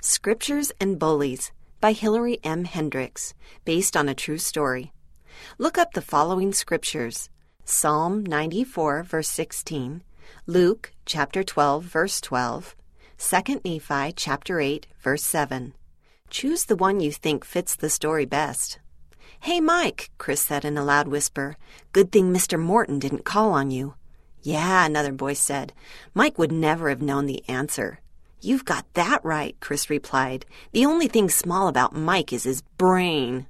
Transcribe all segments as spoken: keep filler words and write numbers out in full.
Scriptures and Bullies by Hilary M. Hendricks, based on a true story. Look up the following scriptures: Psalm ninety-four, verse sixteen, Luke chapter twelve, verse twelve, Second Nephi chapter eight, verse seven. Choose the one you think fits the story best. "Hey, Mike," Chris said in a loud whisper. "Good thing Mister Morton didn't call on you." "Yeah," another voice said. Mike would never have known the answer. "You've got that right," Chris replied. "The only thing small about Mike is his brain."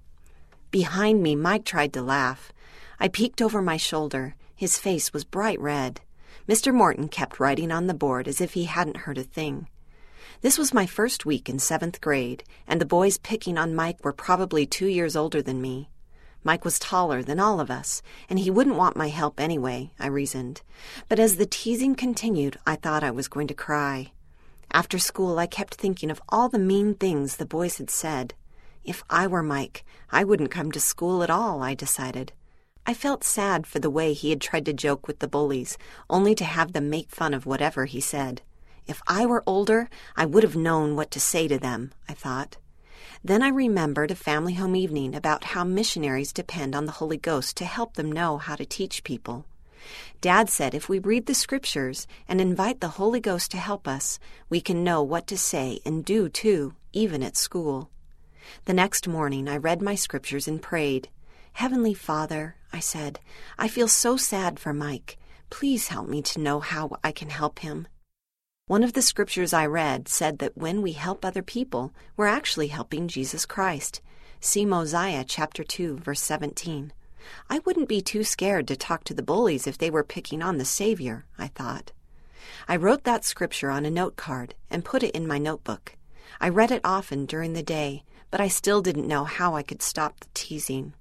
Behind me, Mike tried to laugh. I peeked over my shoulder. His face was bright red. Mister Morton kept writing on the board as if he hadn't heard a thing. This was my first week in seventh grade, and the boys picking on Mike were probably two years older than me. Mike was taller than all of us, and he wouldn't want my help anyway, I reasoned. But as the teasing continued, I thought I was going to cry. After school, I kept thinking of all the mean things the boys had said. If I were Mike, I wouldn't come to school at all, I decided. I felt sad for the way he had tried to joke with the bullies, only to have them make fun of whatever he said. If I were older, I would have known what to say to them, I thought. Then I remembered a family home evening about how missionaries depend on the Holy Ghost to help them know how to teach people. Dad said if we read the scriptures and invite the Holy Ghost to help us, we can know what to say and do too, even at school. The next morning I read my scriptures and prayed. "Heavenly Father," I said, "I feel so sad for Mike. Please help me to know how I can help him." One of the scriptures I read said that when we help other people, we're actually helping Jesus Christ. See Mosiah chapter two, verse seventeen. I wouldn't be too scared to talk to the bullies if they were picking on the Savior, I thought. I wrote that scripture on a note card and put it in my notebook. I read it often during the day, but I still didn't know how I could stop the teasing.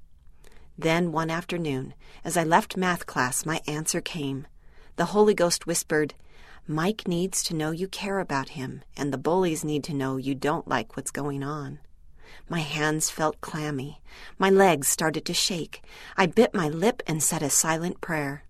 Then one afternoon, as I left math class, my answer came. The Holy Ghost whispered, "Mike needs to know you care about him, and the bullies need to know you don't like what's going on." My hands felt clammy. My legs started to shake. I bit my lip and said a silent prayer.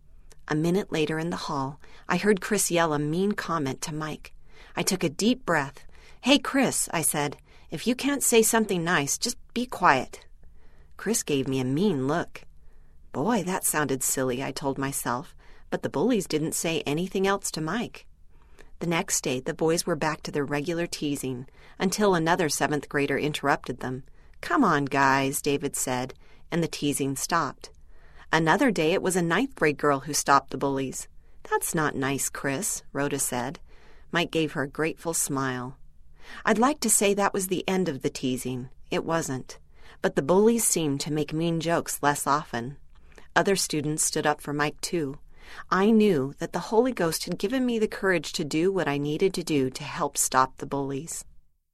A minute later in the hall, I heard Chris yell a mean comment to Mike. I took a deep breath. "Hey, Chris," I said, "if you can't say something nice, just be quiet." Chris gave me a mean look. Boy, that sounded silly, I told myself, but the bullies didn't say anything else to Mike. The next day, the boys were back to their regular teasing, until another seventh grader interrupted them. "Come on, guys," David said, and the teasing stopped. Another day, it was a ninth grade girl who stopped the bullies. "That's not nice, Chris," Rhoda said. Mike gave her a grateful smile. I'd like to say that was the end of the teasing. It wasn't. But the bullies seemed to make mean jokes less often. Other students stood up for Mike, too. I knew that the Holy Ghost had given me the courage to do what I needed to do to help stop the bullies.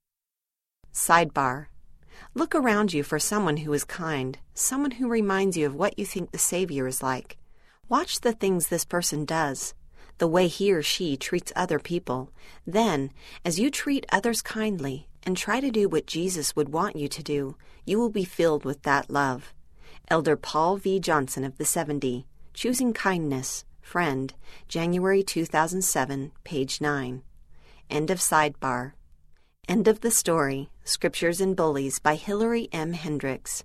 Sidebar. Look around you for someone who is kind, someone who reminds you of what you think the Savior is like. Watch the things this person does, the way he or she treats other people. Then, as you treat others kindly and try to do what Jesus would want you to do, you will be filled with that love. Elder Paul V. Johnson of the seventy, Choosing Kindness, Friend, January two thousand seven, page nine. End of sidebar. End of the story, Scriptures and Bullies by Hilary M. Hendricks.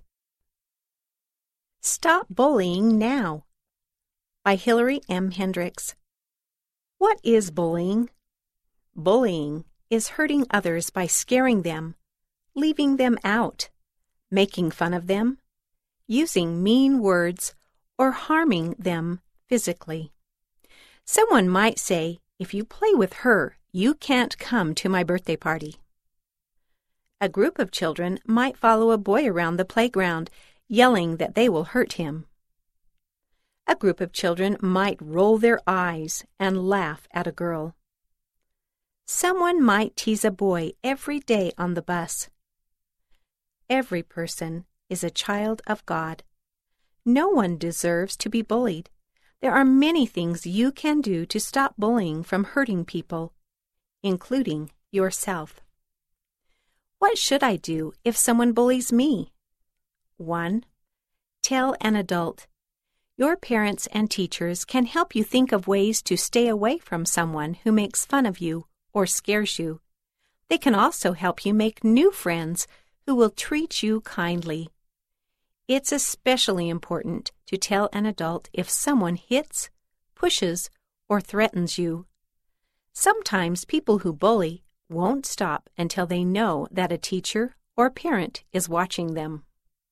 Stop Bullying Now by Hilary M. Hendricks. What is bullying? Bullying is hurting others by scaring them, leaving them out, making fun of them, using mean words, or harming them physically. Someone might say, "If you play with her, you can't come to my birthday party." A group of children might follow a boy around the playground, yelling that they will hurt him. A group of children might roll their eyes and laugh at a girl. Someone might tease a boy every day on the bus. Every person is a child of God. No one deserves to be bullied. There are many things you can do to stop bullying from hurting people, including yourself. What should I do if someone bullies me? One, tell an adult. Your parents and teachers can help you think of ways to stay away from someone who makes fun of you or scares you. They can also help you make new friends who will treat you kindly. It's especially important to tell an adult if someone hits, pushes, or threatens you. Sometimes people who bully won't stop until they know that a teacher or parent is watching them.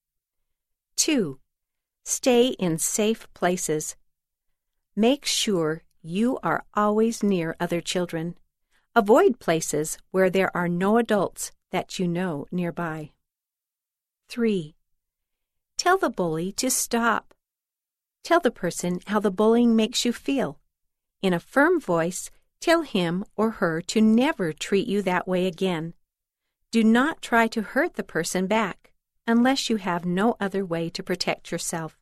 Two. Stay in safe places. Make sure you are always near other children. Avoid places where there are no adults that you know nearby. Three. Tell the bully to stop. Tell the person how the bullying makes you feel. In a firm voice, tell him or her to never treat you that way again. Do not try to hurt the person back unless you have no other way to protect yourself.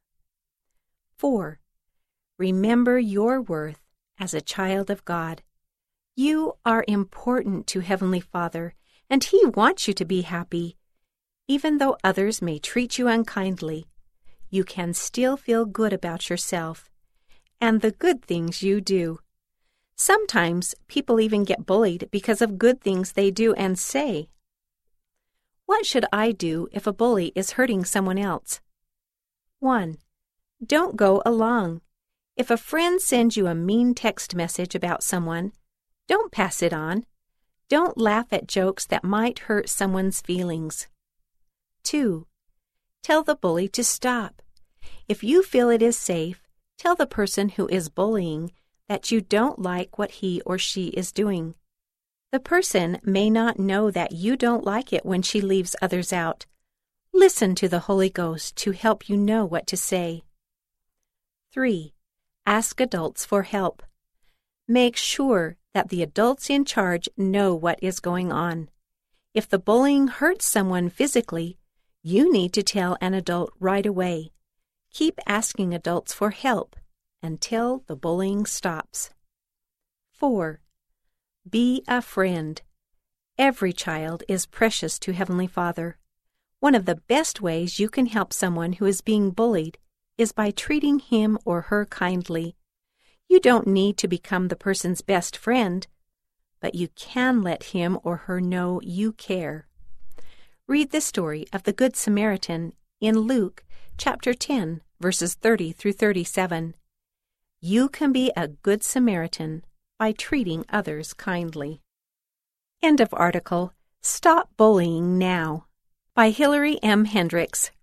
Four. Remember your worth as a child of God. You are important to Heavenly Father, and He wants you to be happy. Even though others may treat you unkindly, you can still feel good about yourself and the good things you do. Sometimes people even get bullied because of good things they do and say. What should I do if a bully is hurting someone else? One. Don't go along. If a friend sends you a mean text message about someone, don't pass it on. Don't laugh at jokes that might hurt someone's feelings. Two. Tell the bully to stop. If you feel it is safe, tell the person who is bullying that you don't like what he or she is doing. The person may not know that you don't like it when she leaves others out. Listen to the Holy Ghost to help you know what to say. Three. Ask adults for help. Make sure that the adults in charge know what is going on. If the bullying hurts someone physically, you need to tell an adult right away. Keep asking adults for help until the bullying stops. Four. Be a friend. Every child is precious to Heavenly Father. One of the best ways you can help someone who is being bullied is by treating him or her kindly. You don't need to become the person's best friend, but you can let him or her know you care. Read the story of the Good Samaritan in Luke chapter ten, verses thirty through thirty-seven. You can be a good Samaritan by treating others kindly. End of article. Stop Bullying Now by Hilary M. Hendricks.